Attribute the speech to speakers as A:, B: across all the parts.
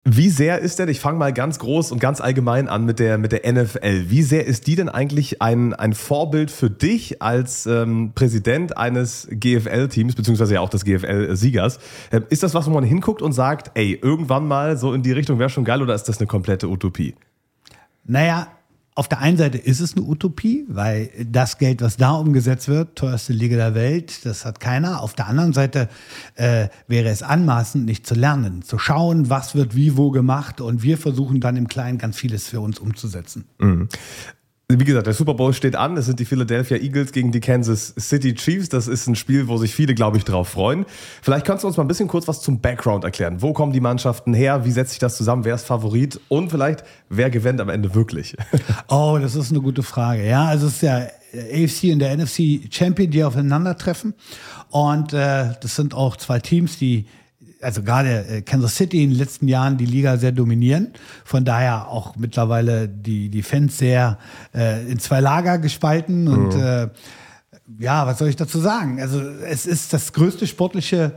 A: Wie sehr ist denn, ich fange mal ganz groß und ganz allgemein an mit der NFL, wie sehr ist die denn eigentlich ein Vorbild für dich als Präsident eines GFL-Teams, beziehungsweise ja auch des GFL-Siegers? Ist das was, wo man hinguckt und sagt, ey, irgendwann mal so in die Richtung wäre schon geil, oder ist das eine komplette Utopie?
B: Naja, auf der einen Seite ist es eine Utopie, weil das Geld, was da umgesetzt wird, teuerste Liga der Welt, das hat keiner. Auf der anderen Seite wäre es anmaßend, nicht zu lernen, zu schauen, was wird wie wo gemacht, und wir versuchen dann im Kleinen ganz vieles für uns umzusetzen.
A: Mhm. Wie gesagt, der Super Bowl steht an. Es sind die Philadelphia Eagles gegen die Kansas City Chiefs. Das ist ein Spiel, wo sich viele, glaube ich, drauf freuen. Vielleicht kannst du uns mal ein bisschen kurz was zum Background erklären. Wo kommen die Mannschaften her? Wie setzt sich das zusammen? Wer ist Favorit? Und vielleicht, wer gewinnt am Ende wirklich?
B: Oh, das ist eine gute Frage. Ja, also es ist ja AFC und der NFC Champion, die aufeinandertreffen. Und das sind auch zwei Teams, die, also gerade Kansas City in den letzten Jahren die Liga sehr dominieren. Von daher auch mittlerweile die Fans sehr in zwei Lager gespalten. Und ja, was soll ich dazu sagen? Also es ist das größte sportliche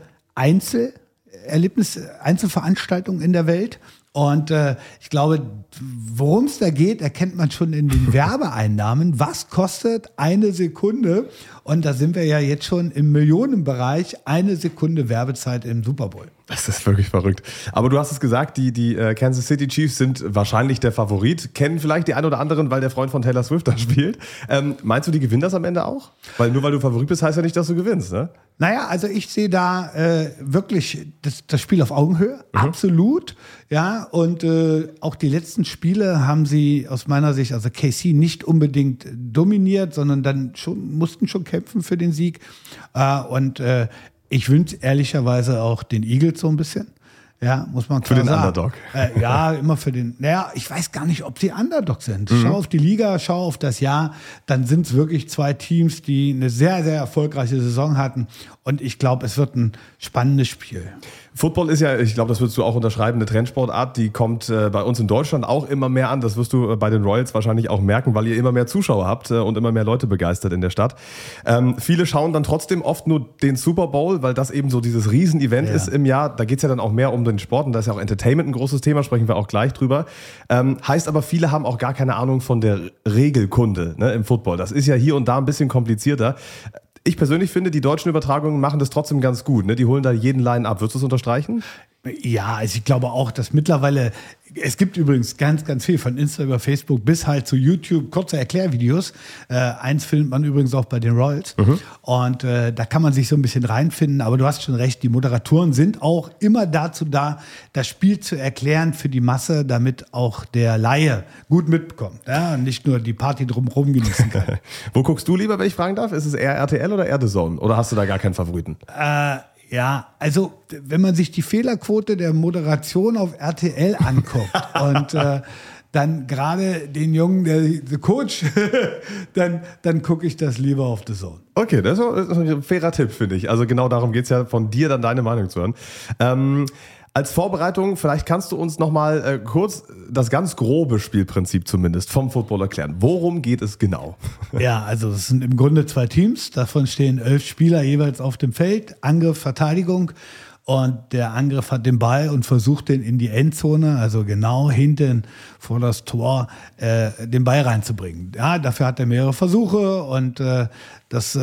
B: Einzelveranstaltung in der Welt. Und ich glaube, worum es da geht, erkennt man schon in den Werbeeinnahmen. Was kostet eine Sekunde? Und da sind wir ja jetzt schon im Millionenbereich, eine Sekunde Werbezeit im Super Bowl.
A: Das ist wirklich verrückt. Aber du hast es gesagt, die Kansas City Chiefs sind wahrscheinlich der Favorit. Kennen vielleicht die ein oder anderen, weil der Freund von Taylor Swift da spielt. Meinst du, die gewinnen das am Ende auch? Weil nur weil du Favorit bist, heißt ja nicht, dass du gewinnst, ne?
B: Naja, also ich sehe da wirklich das Spiel auf Augenhöhe, absolut. Ja, und auch die letzten Spiele haben sie aus meiner Sicht, also KC, nicht unbedingt dominiert, sondern dann mussten schon kämpfen für den Sieg. Ich wünsche ehrlicherweise auch den Eagles so ein bisschen. Ja, muss man klar sagen.
A: Für den Underdog.
B: Ja, immer für den. Naja, ich weiß gar nicht, ob sie Underdog sind. Schau auf die Liga, schau auf das Jahr. Dann sind es wirklich zwei Teams, die eine sehr, sehr erfolgreiche Saison hatten. Und ich glaube, es wird ein spannendes Spiel.
A: Football ist ja, ich glaube, das würdest du auch unterschreiben, eine Trendsportart, die kommt bei uns in Deutschland auch immer mehr an. Das wirst du bei den Royals wahrscheinlich auch merken, weil ihr immer mehr Zuschauer habt und immer mehr Leute begeistert in der Stadt. Viele schauen dann trotzdem oft nur den Super Bowl, weil das eben so dieses Riesenevent ist im Jahr. Da geht es ja dann auch mehr um den Sport und da ist ja auch Entertainment ein großes Thema, sprechen wir auch gleich drüber. Heißt aber, viele haben auch gar keine Ahnung von der Regelkunde, ne, im Football. Das ist ja hier und da ein bisschen komplizierter. Ich persönlich finde, die deutschen Übertragungen machen das trotzdem ganz gut. Ne? Die holen da jeden Line ab. Würdest du es unterstreichen?
B: Ja, also ich glaube auch, dass mittlerweile, es gibt übrigens ganz, ganz viel von Insta über Facebook bis halt zu YouTube, kurze Erklärvideos. Eins filmt man übrigens auch bei den Royals. Und da kann man sich so ein bisschen reinfinden. Aber du hast schon recht, die Moderatoren sind auch immer dazu da, das Spiel zu erklären für die Masse, damit auch der Laie gut mitbekommt. Ja? Und nicht nur die Party drumherum genießen kann.
A: Wo guckst du lieber, wenn ich fragen darf? Ist es eher RTL oder eher The Zone? Oder hast du da gar keinen Favoriten?
B: Ja, also wenn man sich die Fehlerquote der Moderation auf RTL anguckt und dann gerade den Jungen, der Coach, dann gucke ich das lieber auf The Zone.
A: Okay, das ist ein fairer Tipp, finde ich. Also genau darum geht es ja, von dir dann deine Meinung zu hören. Als Vorbereitung, vielleicht kannst du uns nochmal kurz das ganz grobe Spielprinzip zumindest vom Football erklären. Worum geht es genau?
B: Ja, also es sind im Grunde zwei Teams. Davon stehen 11 Spieler jeweils auf dem Feld. Angriff, Verteidigung. Und der Angriff hat den Ball und versucht den in die Endzone, also genau hinten vor das Tor, den Ball reinzubringen. Ja, dafür hat er mehrere Versuche und das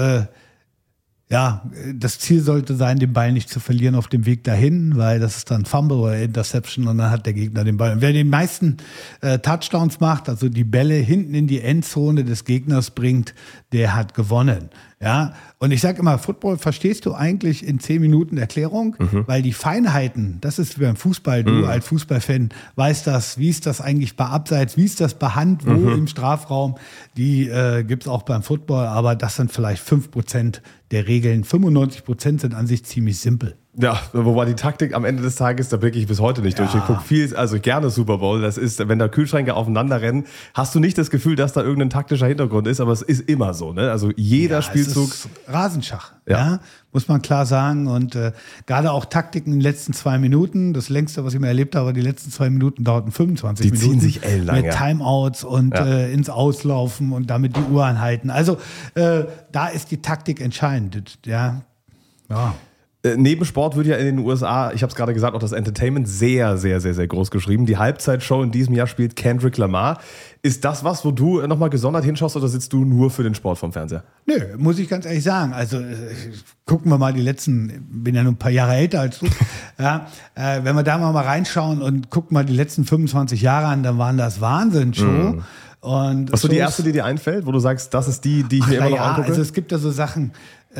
B: Ziel sollte sein, den Ball nicht zu verlieren auf dem Weg dahin, weil das ist dann Fumble oder Interception und dann hat der Gegner den Ball. Und wer die meisten Touchdowns macht, also die Bälle hinten in die Endzone des Gegners bringt, der hat gewonnen. Ja, und ich sage immer, Football verstehst du eigentlich in 10 Minuten Erklärung, weil die Feinheiten, das ist wie beim Fußball, du als Fußballfan weißt das, wie ist das eigentlich bei Abseits, wie ist das bei Hand, wo im Strafraum, die gibt es auch beim Football, aber das sind vielleicht 5% der Regeln, 95% sind an sich ziemlich simpel.
A: Ja, wobei die Taktik am Ende des Tages, da blicke ich bis heute nicht durch. Ich gucke viel, also gerne Super Bowl. Das ist, wenn da Kühlschränke aufeinander rennen, hast du nicht das Gefühl, dass da irgendein taktischer Hintergrund ist, aber es ist immer so. Ne? Also jeder Spielzug.
B: Es ist Rasenschach, ja, muss man klar sagen. Und gerade auch Taktiken in den letzten 2 Minuten. Das längste, was ich mal erlebt habe, die letzten 2 Minuten dauerten 25 Minuten.
A: Die ziehen sich ellenlang.
B: Mit Timeouts und ins Auslaufen und damit die Uhr anhalten. Also da ist die Taktik entscheidend. Ja.
A: Neben Sport wird ja in den USA, ich habe es gerade gesagt, auch das Entertainment sehr, sehr, sehr, sehr groß geschrieben. Die Halbzeitshow in diesem Jahr spielt Kendrick Lamar. Ist das was, wo du nochmal gesondert hinschaust oder sitzt du nur für den Sport vom Fernseher?
B: Nö, muss ich ganz ehrlich sagen. Also gucken wir mal die letzten, bin ja nur ein paar Jahre älter als du. Ja, wenn wir da mal reinschauen und gucken mal die letzten 25 Jahre an, dann waren das Wahnsinn-Show. Und
A: was so die erste, die dir einfällt, wo du sagst, das ist die ich mir immer noch angucke?
B: Also es gibt ja so Sachen,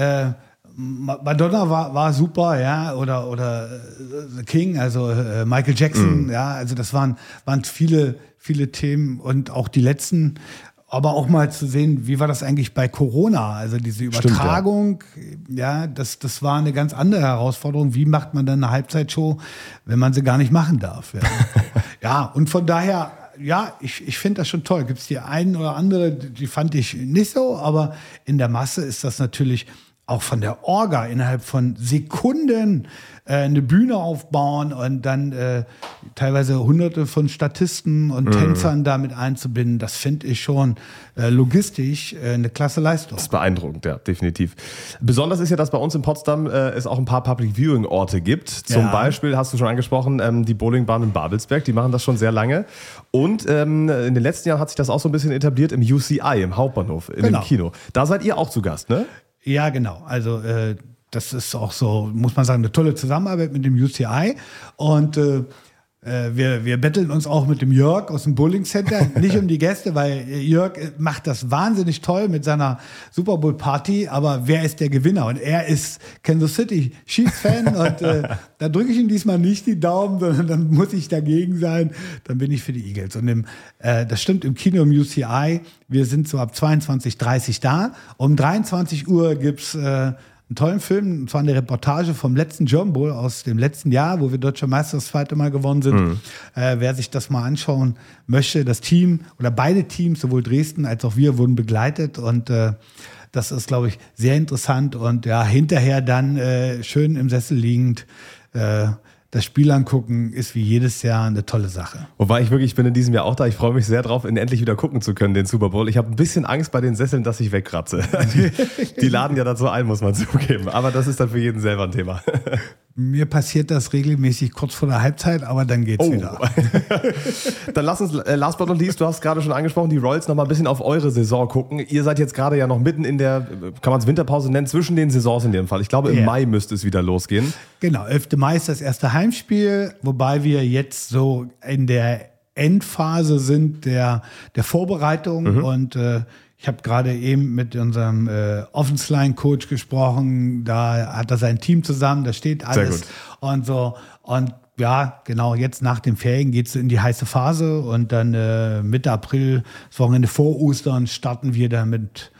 B: Madonna war super, ja, oder The King, also Michael Jackson, ja, also das waren viele Themen und auch die letzten, aber auch mal zu sehen, wie war das eigentlich bei Corona, also diese Übertragung, stimmt, ja, das war eine ganz andere Herausforderung, wie macht man dann eine Halbzeitshow, wenn man sie gar nicht machen darf, ja, ja, und von daher, ja, ich finde das schon toll, gibt es die einen oder andere, die fand ich nicht so, aber in der Masse ist das natürlich auch von der Orga innerhalb von Sekunden eine Bühne aufbauen und dann teilweise hunderte von Statisten und Tänzern damit einzubinden, das finde ich schon logistisch eine klasse Leistung.
A: Das ist beeindruckend, ja, definitiv. Besonders ist ja, dass bei uns in Potsdam es auch ein paar Public Viewing Orte gibt. Zum Beispiel, hast du schon angesprochen, die Bowlingbahn in Babelsberg, die machen das schon sehr lange. Und in den letzten Jahren hat sich das auch so ein bisschen etabliert im UCI, im Hauptbahnhof, in dem Kino. Da seid ihr auch zu Gast, ne?
B: Ja, genau. Also das ist auch so, muss man sagen, eine tolle Zusammenarbeit mit dem UCI. Und wir betteln uns auch mit dem Jörg aus dem Bowling Center, nicht um die Gäste, weil Jörg macht das wahnsinnig toll mit seiner Super Bowl Party, aber wer ist der Gewinner? Und er ist Kansas City Chiefs-Fan und da drücke ich ihm diesmal nicht die Daumen, sondern dann muss ich dagegen sein, dann bin ich für die Eagles. Und das stimmt, im Kino im UCI, wir sind so ab 22:30 da. Um 23 Uhr gibt's einen tollen Film, und zwar eine Reportage vom letzten German Bowl aus dem letzten Jahr, wo wir Deutscher Meister das zweite Mal gewonnen sind. Wer sich das mal anschauen möchte, das Team oder beide Teams, sowohl Dresden als auch wir, wurden begleitet und das ist, glaube ich, sehr interessant und ja, hinterher dann schön im Sessel liegend das Spiel angucken ist wie jedes Jahr eine tolle Sache.
A: Wobei ich bin in diesem Jahr auch da. Ich freue mich sehr drauf, ihn endlich wieder gucken zu können, den Super Bowl. Ich habe ein bisschen Angst bei den Sesseln, dass ich wegkratze. Die laden ja dazu ein, muss man zugeben. Aber das ist dann für jeden selber ein Thema.
B: Mir passiert das regelmäßig kurz vor der Halbzeit, aber dann geht's wieder.
A: Dann lass uns, last but not least, du hast gerade schon angesprochen, die Royals noch mal ein bisschen auf eure Saison gucken. Ihr seid jetzt gerade ja noch mitten in der, kann man es Winterpause nennen, zwischen den Saisons in dem Fall. Ich glaube, im Mai müsste es wieder losgehen.
B: Genau, 11. Mai ist das erste Heimspiel, wobei wir jetzt so in der Endphase sind der Vorbereitung und ich habe gerade eben mit unserem Offense-Line-Coach gesprochen, da hat er sein Team zusammen, da steht alles und so. Und ja, genau, jetzt nach den Ferien geht es in die heiße Phase und dann Mitte April, das Wochenende vor Ostern, starten wir dann mit,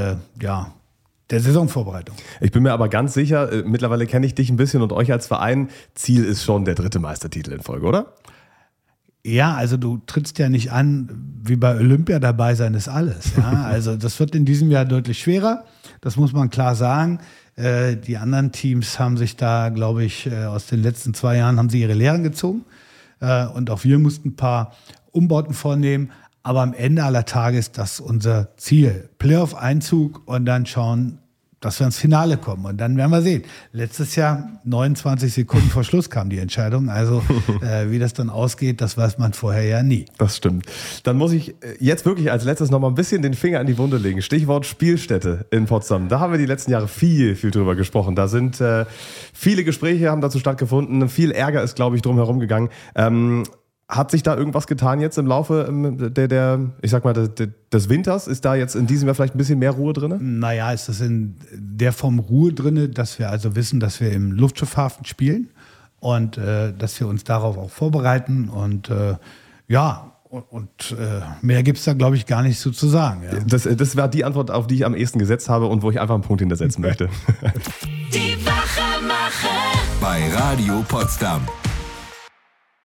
B: der Saisonvorbereitung.
A: Ich bin mir aber ganz sicher, mittlerweile kenne ich dich ein bisschen und euch als Verein, Ziel ist schon der 3. Meistertitel in Folge, oder?
B: Ja, also du trittst ja nicht an, wie bei Olympia, dabei sein ist alles. Ja? Also das wird in diesem Jahr deutlich schwerer, das muss man klar sagen. Die anderen Teams haben sich da, glaube ich, aus den letzten 2 Jahren haben sie ihre Lehren gezogen. Und auch wir mussten ein paar Umbauten vornehmen. Aber am Ende aller Tage ist das unser Ziel. Playoff-Einzug und dann schauen, dass wir ins Finale kommen. Und dann werden wir sehen. Letztes Jahr, 29 Sekunden vor Schluss kam die Entscheidung. Also wie das dann ausgeht, das weiß man vorher ja nie.
A: Das stimmt. Dann muss ich jetzt wirklich als letztes noch mal ein bisschen den Finger in die Wunde legen. Stichwort Spielstätte in Potsdam. Da haben wir die letzten Jahre viel drüber gesprochen. Da sind viele Gespräche haben dazu stattgefunden. Viel Ärger ist, glaube ich, drum herum gegangen. Hat sich da irgendwas getan jetzt im Laufe des Winters? Ist da jetzt in diesem Jahr vielleicht ein bisschen mehr Ruhe drin?
B: Naja, ist das in der Form Ruhe drin, dass wir also wissen, dass wir im Luftschiffhafen spielen und dass wir uns darauf auch vorbereiten und mehr gibt es da, glaube ich, gar nicht so zu sagen. Ja.
A: Das war die Antwort, auf die ich am ehesten gesetzt habe und wo ich einfach einen Punkt hintersetzen möchte.
C: Die Wachemacher bei Radio Potsdam.